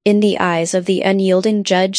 In the eyes of the unyielding judge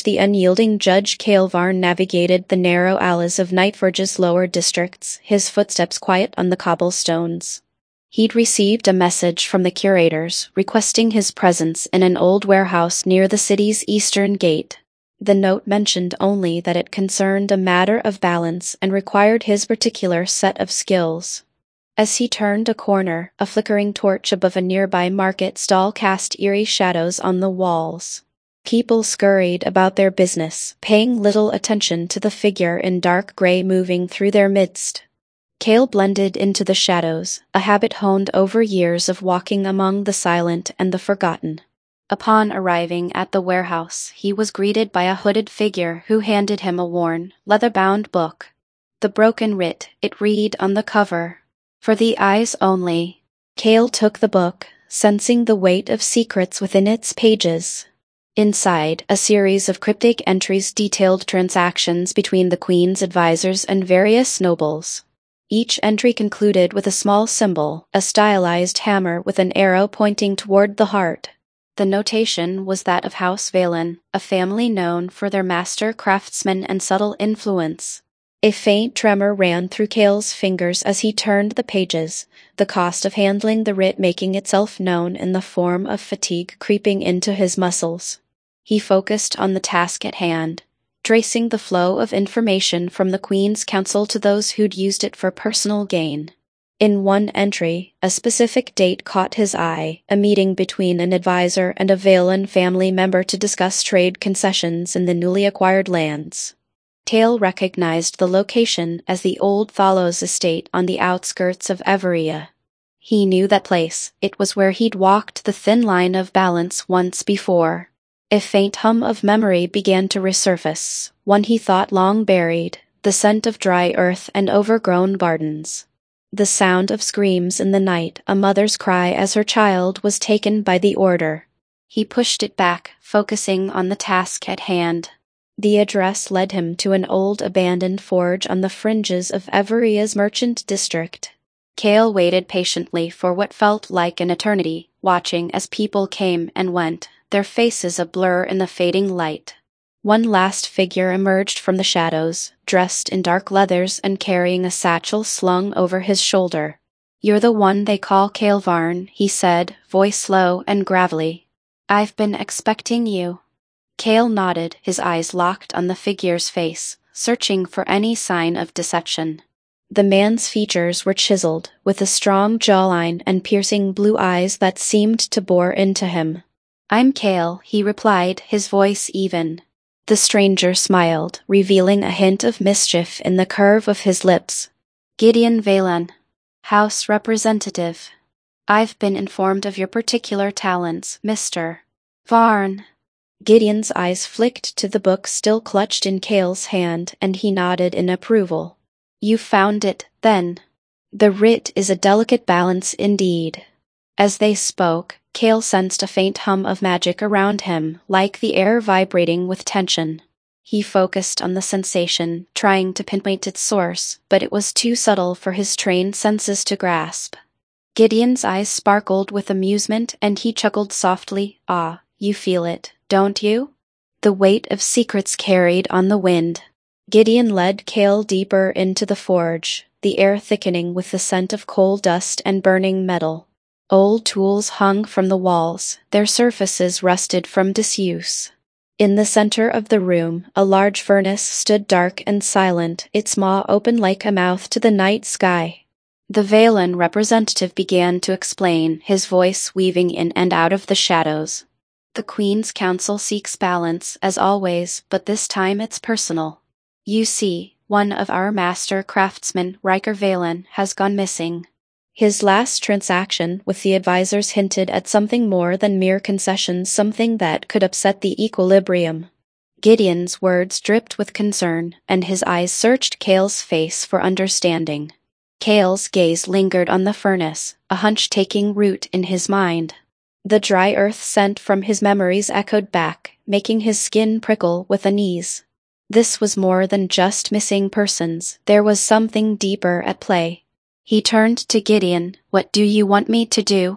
Cale Varn navigated the narrow alleys of Nightforge's lower districts, his footsteps quiet on the cobblestones. He'd received a message from the curators, requesting his presence in an old warehouse near the city's eastern gate. The note mentioned only that it concerned a matter of balance and required his particular set of skills. As he turned a corner, a flickering torch above a nearby market stall cast eerie shadows on the walls. People scurried about their business, paying little attention to the figure in dark gray moving through their midst. Cale blended into the shadows, a habit honed over years of walking among the silent and the forgotten. Upon arriving at the warehouse, he was greeted by a hooded figure who handed him a worn, leather-bound book. The Broken Writ, it read on the cover. For the eyes only. Cale took the book, sensing the weight of secrets within its pages. Inside, a series of cryptic entries detailed transactions between the Queen's advisors and various nobles. Each entry concluded with a small symbol, a stylized hammer with an arrow pointing toward the heart. The notation was that of House Valen, a family known for their master craftsmen and subtle influence. A faint tremor ran through Cale's fingers as he turned the pages, the cost of handling the writ making itself known in the form of fatigue creeping into his muscles. He focused on the task at hand, tracing the flow of information from the Queen's Council to those who'd used it for personal gain. In one entry, a specific date caught his eye, a meeting between an advisor and a Valen family member to discuss trade concessions in the newly acquired lands. Cale recognized the location as the old Thalos estate on the outskirts of Everia. He knew that place, it was where he'd walked the thin line of balance once before. A faint hum of memory began to resurface, one he thought long buried, the scent of dry earth and overgrown gardens. The sound of screams in the night, a mother's cry as her child was taken by the order. He pushed it back, focusing on the task at hand. The address led him to an old abandoned forge on the fringes of Everia's merchant district. Cale waited patiently for what felt like an eternity, watching as people came and went, their faces a blur in the fading light. One last figure emerged from the shadows, dressed in dark leathers and carrying a satchel slung over his shoulder. "You're the one they call Cale Varn," he said, voice low and gravelly. "I've been expecting you." Cale nodded, his eyes locked on the figure's face, searching for any sign of deception. The man's features were chiseled, with a strong jawline and piercing blue eyes that seemed to bore into him. "I'm Cale," he replied, his voice even. The stranger smiled, revealing a hint of mischief in the curve of his lips. "Gideon Valen, House Representative. I've been informed of your particular talents, Mr. Varn." Gideon's eyes flicked to the book still clutched in Cale's hand, and he nodded in approval. "You found it, then. The writ is a delicate balance indeed." As they spoke, Cale sensed a faint hum of magic around him, like the air vibrating with tension. He focused on the sensation, trying to pinpoint its source, but it was too subtle for his trained senses to grasp. Gideon's eyes sparkled with amusement, and he chuckled softly. "Ah, you feel it, don't you? The weight of secrets carried on the wind." Gideon led Cale deeper into the forge, the air thickening with the scent of coal dust and burning metal. Old tools hung from the walls, their surfaces rusted from disuse. In the center of the room, a large furnace stood dark and silent, its maw open like a mouth to the night sky. The Valen representative began to explain, his voice weaving in and out of the shadows. "The Queen's Council seeks balance, as always, but this time it's personal. You see, one of our master craftsmen, Riker Valen, has gone missing. His last transaction with the advisors hinted at something more than mere concessions, something that could upset the equilibrium." Gideon's words dripped with concern, and his eyes searched Cale's face for understanding. Cale's gaze lingered on the furnace, a hunch taking root in his mind. The dry earth scent from his memories echoed back, making his skin prickle with unease. This was more than just missing persons, there was something deeper at play. He turned to Gideon. "What do you want me to do?"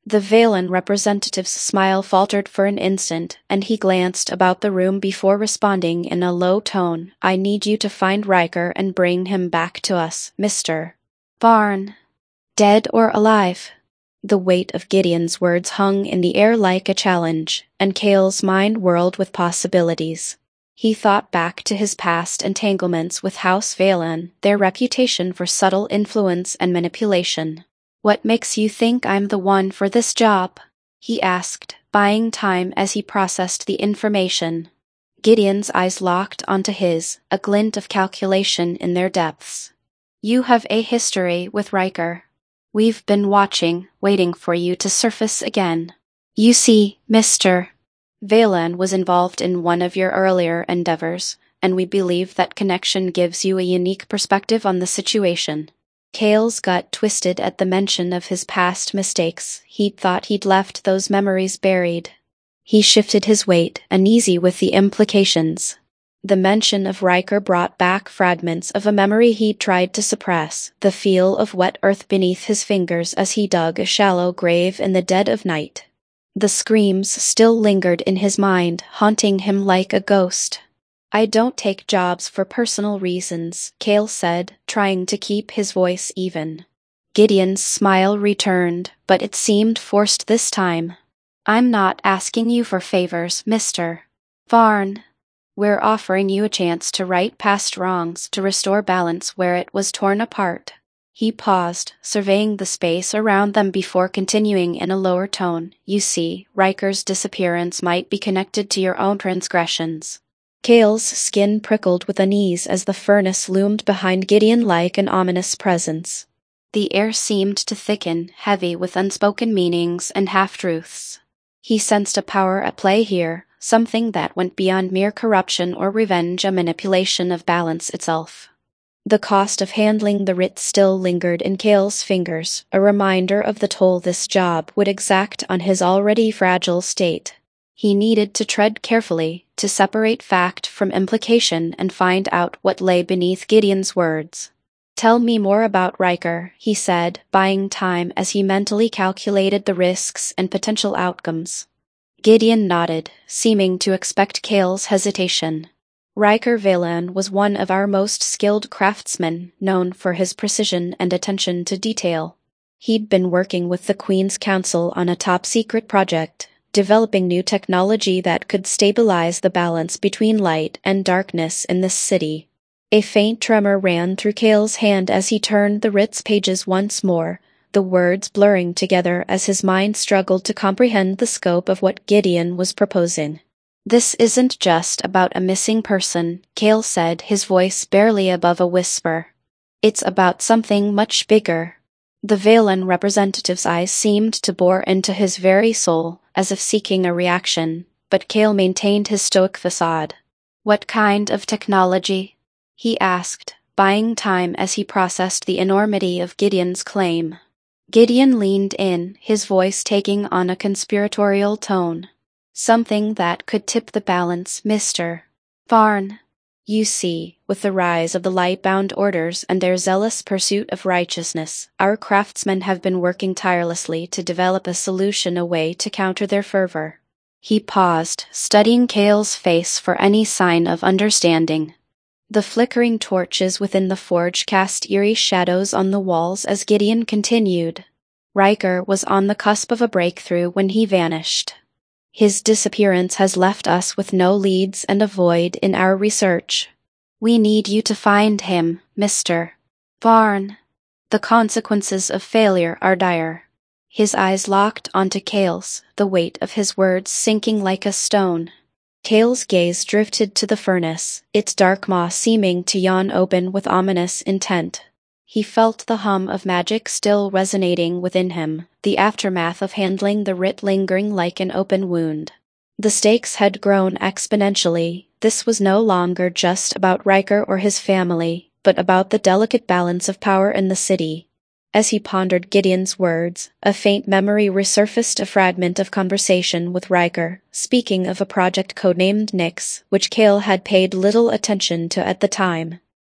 The Valen representative's smile faltered for an instant, and he glanced about the room before responding in a low tone. I need you to find Riker and bring him back to us, Mr. Varn. Dead or alive? The weight of Gideon's words hung in the air like a challenge, and Cale's mind whirled with possibilities. He thought back to his past entanglements with House Valen, their reputation for subtle influence and manipulation. What makes you think I'm the one for this job? He asked, buying time as he processed the information. Gideon's eyes locked onto his, a glint of calculation in their depths. You have a history with Riker. We've been watching, waiting for you to surface again. You see, Mr. Valen was involved in one of your earlier endeavors, and we believe that connection gives you a unique perspective on the situation. Cale's gut twisted at the mention of his past mistakes. He'd thought he'd left those memories buried. He shifted his weight, uneasy with the implications. The mention of Riker brought back fragments of a memory he'd tried to suppress, the feel of wet earth beneath his fingers as he dug a shallow grave in the dead of night. The screams still lingered in his mind, haunting him like a ghost. I don't take jobs for personal reasons, Cale said, trying to keep his voice even. Gideon's smile returned, but it seemed forced this time. I'm not asking you for favors, Mr. Varn. We're offering you a chance to right past wrongs, to restore balance where it was torn apart. He paused, surveying the space around them before continuing in a lower tone. You see, Riker's disappearance might be connected to your own transgressions. Cale's skin prickled with unease as the furnace loomed behind Gideon like an ominous presence. The air seemed to thicken, heavy with unspoken meanings and half-truths. He sensed a power at play here, something that went beyond mere corruption or revenge, a manipulation of balance itself. The cost of handling the writ still lingered in Cale's fingers, a reminder of the toll this job would exact on his already fragile state. He needed to tread carefully, to separate fact from implication and find out what lay beneath Gideon's words. Tell me more about Riker, he said, buying time as he mentally calculated the risks and potential outcomes. Gideon nodded, seeming to expect Cale's hesitation. Riker Valen was one of our most skilled craftsmen, known for his precision and attention to detail. He'd been working with the Queen's Council on a top-secret project, developing new technology that could stabilize the balance between light and darkness in this city. A faint tremor ran through Cale's hand as he turned the writ's pages once more, the words blurring together as his mind struggled to comprehend the scope of what Gideon was proposing. This isn't just about a missing person, Cale said, his voice barely above a whisper. It's about something much bigger. The Valen representative's eyes seemed to bore into his very soul, as if seeking a reaction, but Cale maintained his stoic facade. What kind of technology? He asked, buying time as he processed the enormity of Gideon's claim. Gideon leaned in, his voice taking on a conspiratorial tone. Something that could tip the balance, Mr. Varn. You see, with the rise of the Lightbound Orders and their zealous pursuit of righteousness, our craftsmen have been working tirelessly to develop a solution, a way to counter their fervor. He paused, studying Cale's face for any sign of understanding. The flickering torches within the forge cast eerie shadows on the walls as Gideon continued. Riker was on the cusp of a breakthrough when he vanished. His disappearance has left us with no leads and a void in our research. We need you to find him, Mr. Varn. The consequences of failure are dire. His eyes locked onto Cale's, the weight of his words sinking like a stone. Cale's gaze drifted to the furnace, its dark maw seeming to yawn open with ominous intent. He felt the hum of magic still resonating within him, the aftermath of handling the writ lingering like an open wound. The stakes had grown exponentially. This was no longer just about Riker or his family, but about the delicate balance of power in the city. As he pondered Gideon's words, a faint memory resurfaced, a fragment of conversation with Riker, speaking of a project codenamed Nyx, which Cale had paid little attention to at the time.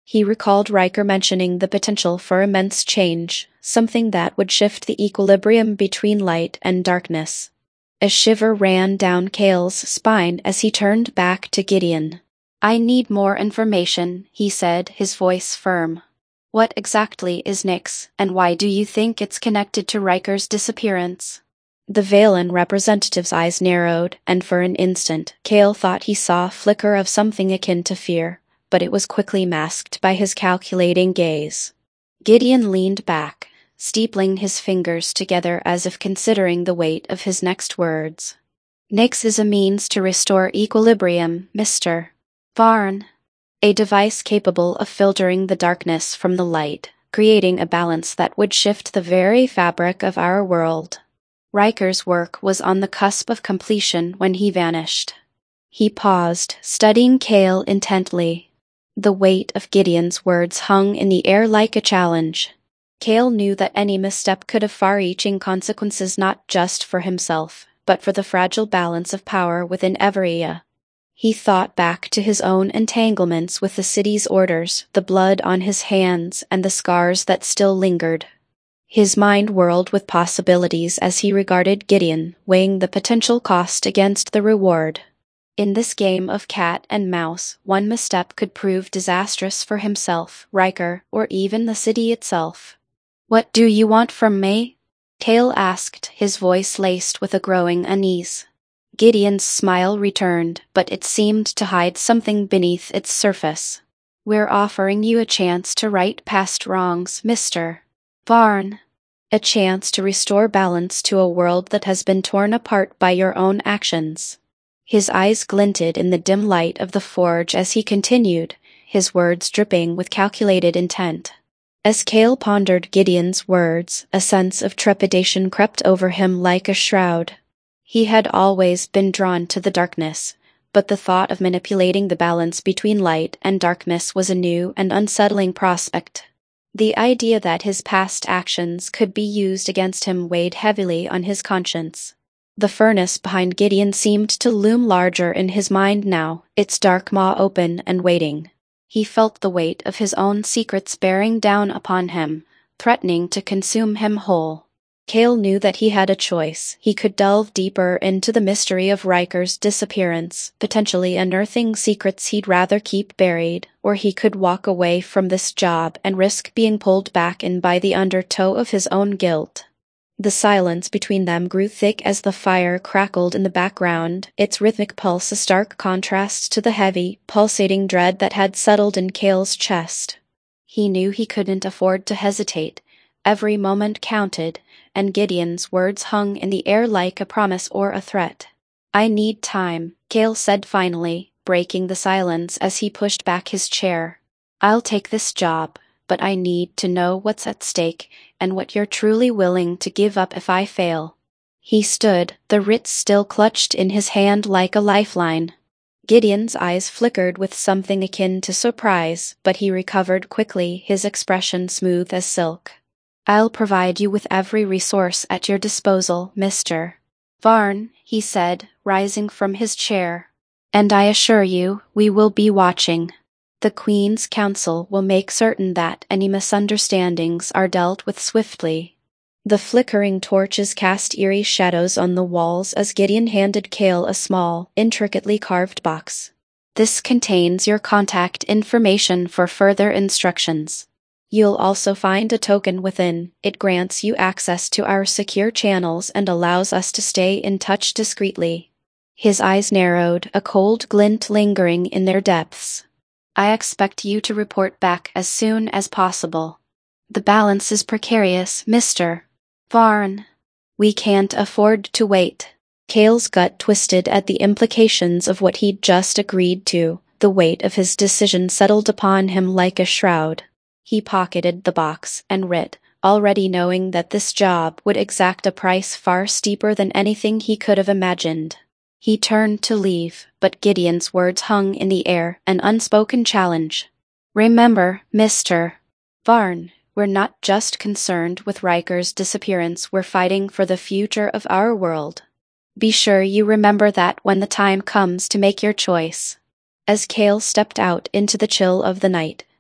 He recalled Riker mentioning the potential for immense change, something that would shift the equilibrium between light and darkness. A shiver ran down Cale's spine as he turned back to Gideon. "I need more information," he said, his voice firm. "What exactly is Nyx, and why do you think it's connected to Riker's disappearance?" The Valen representative's eyes narrowed, and for an instant, Cale thought he saw a flicker of something akin to fear, but it was quickly masked by his calculating gaze. Gideon leaned back, steepling his fingers together as if considering the weight of his next words. "Nyx is a means to restore equilibrium, Mr. Varn. A device capable of filtering the darkness from the light, creating a balance that would shift the very fabric of our world. Riker's work was on the cusp of completion when he vanished." He paused, studying Cale intently. The weight of Gideon's words hung in the air like a challenge. Cale knew that any misstep could have far-reaching consequences not just for himself, but for the fragile balance of power within Everia. He thought back to his own entanglements with the city's orders, the blood on his hands, and the scars that still lingered. His mind whirled with possibilities as he regarded Gideon, weighing the potential cost against the reward. In this game of cat and mouse, one misstep could prove disastrous for himself, Riker, or even the city itself. "What do you want from me?" Cale asked, his voice laced with a growing unease. Gideon's smile returned, but it seemed to hide something beneath its surface. "We're offering you a chance to right past wrongs, Mr. Varn. A chance to restore balance to a world that has been torn apart by your own actions." His eyes glinted in the dim light of the forge as he continued, his words dripping with calculated intent. As Cale pondered Gideon's words, a sense of trepidation crept over him like a shroud. He had always been drawn to the darkness, but the thought of manipulating the balance between light and darkness was a new and unsettling prospect. The idea that his past actions could be used against him weighed heavily on his conscience. The furnace behind Gideon seemed to loom larger in his mind now, its dark maw open and waiting. He felt the weight of his own secrets bearing down upon him, threatening to consume him whole. Cale knew that he had a choice. He could delve deeper into the mystery of Riker's disappearance, potentially unearthing secrets he'd rather keep buried, or he could walk away from this job and risk being pulled back in by the undertow of his own guilt. The silence between them grew thick as the fire crackled in the background, its rhythmic pulse a stark contrast to the heavy, pulsating dread that had settled in Cale's chest. He knew he couldn't afford to hesitate. Every moment counted, and Gideon's words hung in the air like a promise or a threat. "I need time," Cale said finally, breaking the silence as he pushed back his chair. "I'll take this job, but I need to know what's at stake and what you're truly willing to give up if I fail." He stood, the writ still clutched in his hand like a lifeline. Gideon's eyes flickered with something akin to surprise, but he recovered quickly, his expression smooth as silk. "I'll provide you with every resource at your disposal, Mr. Varn," he said, rising from his chair. "And I assure you, we will be watching. The Queen's Council will make certain that any misunderstandings are dealt with swiftly." The flickering torches cast eerie shadows on the walls as Gideon handed Cale a small, intricately carved box. "This contains your contact information for further instructions. You'll also find a token within. It grants you access to our secure channels and allows us to stay in touch discreetly." His eyes narrowed, a cold glint lingering in their depths. "I expect you to report back as soon as possible. The balance is precarious, Mr. Varn. We can't afford to wait." Cale's gut twisted at the implications of what he'd just agreed to. The weight of his decision settled upon him like a shroud. He pocketed the box and writ, already knowing that this job would exact a price far steeper than anything he could have imagined. He turned to leave, but Gideon's words hung in the air, an unspoken challenge. "Remember, Mr. Varn, we're not just concerned with Riker's disappearance, we're fighting for the future of our world. Be sure you remember that when the time comes to make your choice." As Cale stepped out into the chill of the night,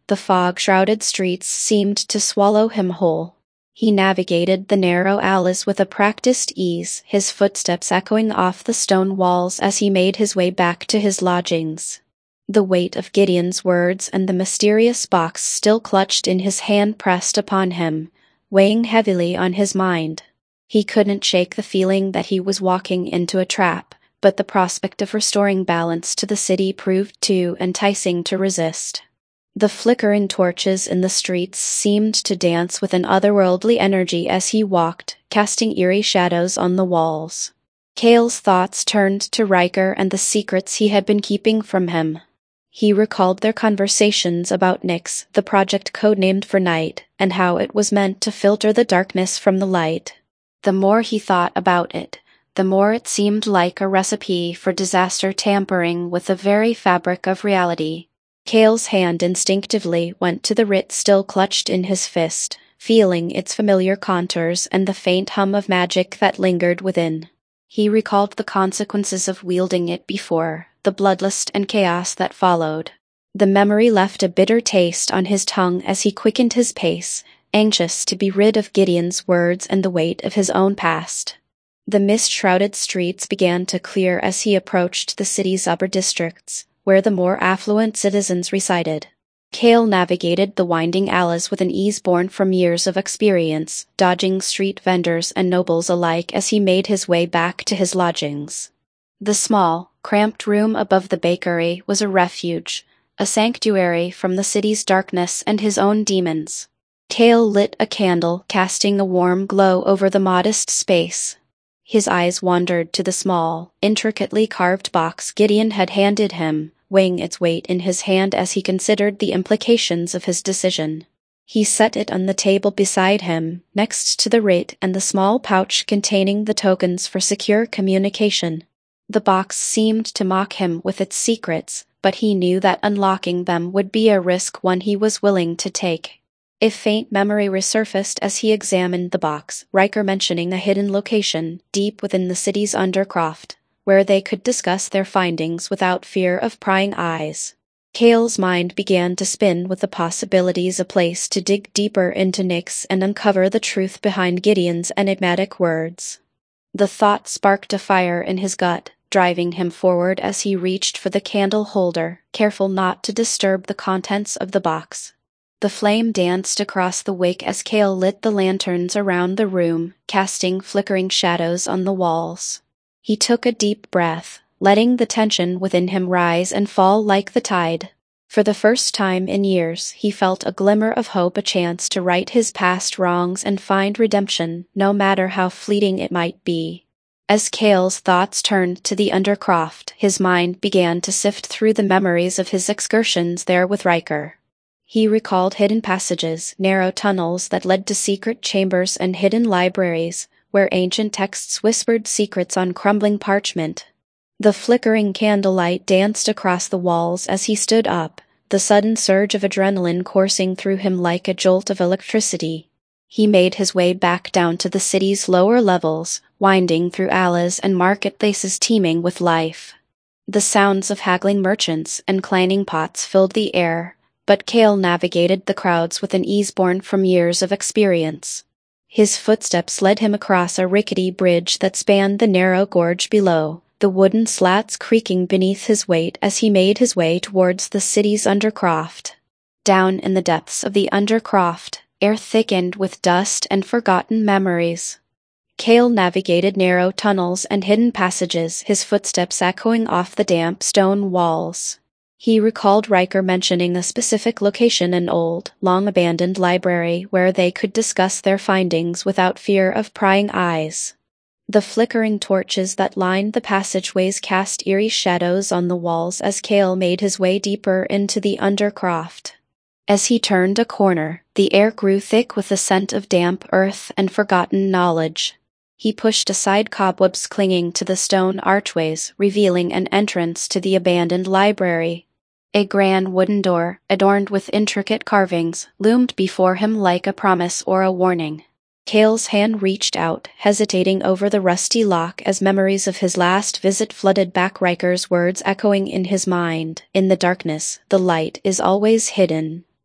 The fog-shrouded streets seemed to swallow him whole. He navigated the narrow alleys with a practiced ease, his footsteps echoing off the stone walls as he made his way back to his lodgings. The weight of Gideon's words and the mysterious box still clutched in his hand pressed upon him, weighing heavily on his mind. He couldn't shake the feeling that he was walking into a trap, but the prospect of restoring balance to the city proved too enticing to resist. The flickering torches in the streets seemed to dance with an otherworldly energy as he walked, casting eerie shadows on the walls. Cale's thoughts turned to Riker and the secrets he had been keeping from him. He recalled their conversations about Nyx, the project codenamed for Night, and how it was meant to filter the darkness from the light. The more he thought about it, the more it seemed like a recipe for disaster, tampering with the very fabric of reality. Cale's hand instinctively went to the writ still clutched in his fist, feeling its familiar contours and the faint hum of magic that lingered within. He recalled the consequences of wielding it before, the bloodlust and chaos that followed. The memory left a bitter taste on his tongue as he quickened his pace, anxious to be rid of Gideon's words and the weight of his own past. The mist-shrouded streets began to clear as he approached the city's upper districts, where the more affluent citizens resided. Cale navigated the winding alleys with an ease born from years of experience, dodging street vendors and nobles alike as he made his way back to his lodgings. The small, cramped room above the bakery was a refuge, a sanctuary from the city's darkness and his own demons. Cale lit a candle, casting a warm glow over the modest space. His eyes wandered to the small, intricately carved box Gideon had handed him, weighing its weight in his hand as he considered the implications of his decision. He set it on the table beside him, next to the writ and the small pouch containing the tokens for secure communication. The box seemed to mock him with its secrets, but he knew that unlocking them would be a risk one he was willing to take. A faint memory resurfaced as he examined the box, Riker mentioning a hidden location, deep within the city's undercroft, where they could discuss their findings without fear of prying eyes. Cale's mind began to spin with the possibilities, a place to dig deeper into Nyx and uncover the truth behind Gideon's enigmatic words. The thought sparked a fire in his gut, driving him forward as he reached for the candle holder, careful not to disturb the contents of the box. The flame danced across the wick as Cale lit the lanterns around the room, casting flickering shadows on the walls. He took a deep breath, letting the tension within him rise and fall like the tide. For the first time in years, he felt a glimmer of hope, a chance to right his past wrongs and find redemption, no matter how fleeting it might be. As Cale's thoughts turned to the Undercroft, his mind began to sift through the memories of his excursions there with Riker. He recalled hidden passages, narrow tunnels that led to secret chambers and hidden libraries, where ancient texts whispered secrets on crumbling parchment. The flickering candlelight danced across the walls as he stood up, the sudden surge of adrenaline coursing through him like a jolt of electricity. He made his way back down to the city's lower levels, winding through alleys and marketplaces teeming with life. The sounds of haggling merchants and clanging pots filled the air, but Cale navigated the crowds with an ease born from years of experience. His footsteps led him across a rickety bridge that spanned the narrow gorge below, the wooden slats creaking beneath his weight as he made his way towards the city's Undercroft. Down in the depths of the Undercroft, air thickened with dust and forgotten memories. Cale navigated narrow tunnels and hidden passages, his footsteps echoing off the damp stone walls. He recalled Riker mentioning a specific location, an old, long-abandoned library where they could discuss their findings without fear of prying eyes. The flickering torches that lined the passageways cast eerie shadows on the walls as Cale made his way deeper into the Undercroft. As he turned a corner, the air grew thick with the scent of damp earth and forgotten knowledge. He pushed aside cobwebs clinging to the stone archways, revealing an entrance to the abandoned library. A grand wooden door, adorned with intricate carvings, loomed before him like a promise or a warning. Cale's hand reached out, hesitating over the rusty lock as memories of his last visit flooded back, Riker's words echoing in his mind. In the darkness, the light is always hidden.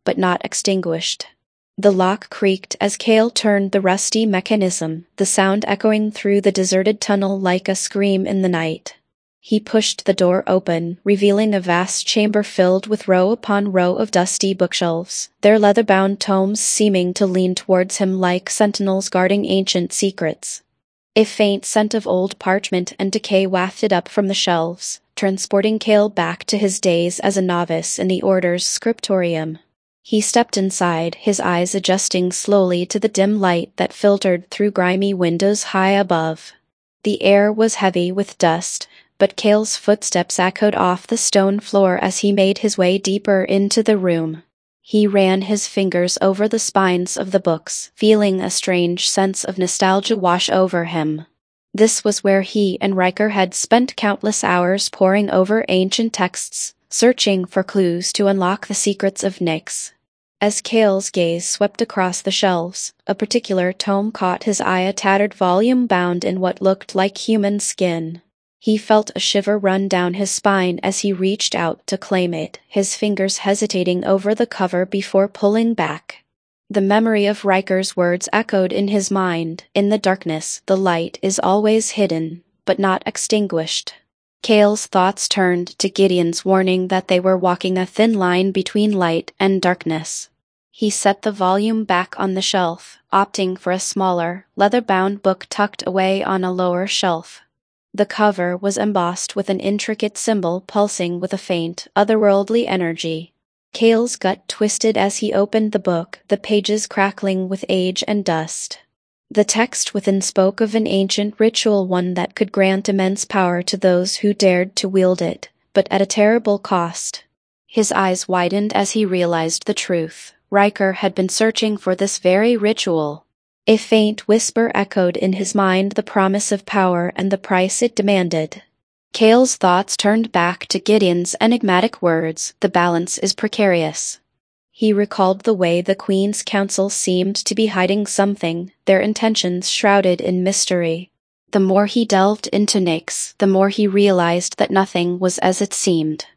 but not extinguished. The lock creaked as Cale turned the rusty mechanism, the sound echoing through the deserted tunnel like a scream in the night. He pushed the door open, revealing a vast chamber filled with row upon row of dusty bookshelves, their leather-bound tomes seeming to lean towards him like sentinels guarding ancient secrets. A faint scent of old parchment and decay wafted up from the shelves, transporting Cale back to his days as a novice in the Order's scriptorium. He stepped inside, his eyes adjusting slowly to the dim light that filtered through grimy windows high above. The air was heavy with dust, but Cale's footsteps echoed off the stone floor as he made his way deeper into the room. He ran his fingers over the spines of the books, feeling a strange sense of nostalgia wash over him. This was where he and Riker had spent countless hours poring over ancient texts, searching for clues to unlock the secrets of Nyx. As Cale's gaze swept across the shelves, a particular tome caught his eye, a tattered volume bound in what looked like human skin. He felt a shiver run down his spine as he reached out to claim it, his fingers hesitating over the cover before pulling back. The memory of Riker's words echoed in his mind. In the darkness, the light is always hidden, but not extinguished. Cale's thoughts turned to Gideon's warning that they were walking a thin line between light and darkness. He set the volume back on the shelf, opting for a smaller, leather-bound book tucked away on a lower shelf. The cover was embossed with an intricate symbol pulsing with a faint, otherworldly energy. Cale's gut twisted as he opened the book, the pages crackling with age and dust. The text within spoke of an ancient ritual, one that could grant immense power to those who dared to wield it, but at a terrible cost. His eyes widened as he realized the truth. Riker had been searching for this very ritual. A faint whisper echoed in his mind, the promise of power and the price it demanded. Cale's thoughts turned back to Gideon's enigmatic words, "The balance is precarious." He recalled the way the Queen's Council seemed to be hiding something, their intentions shrouded in mystery. The more he delved into Nyx, the more he realized that nothing was as it seemed.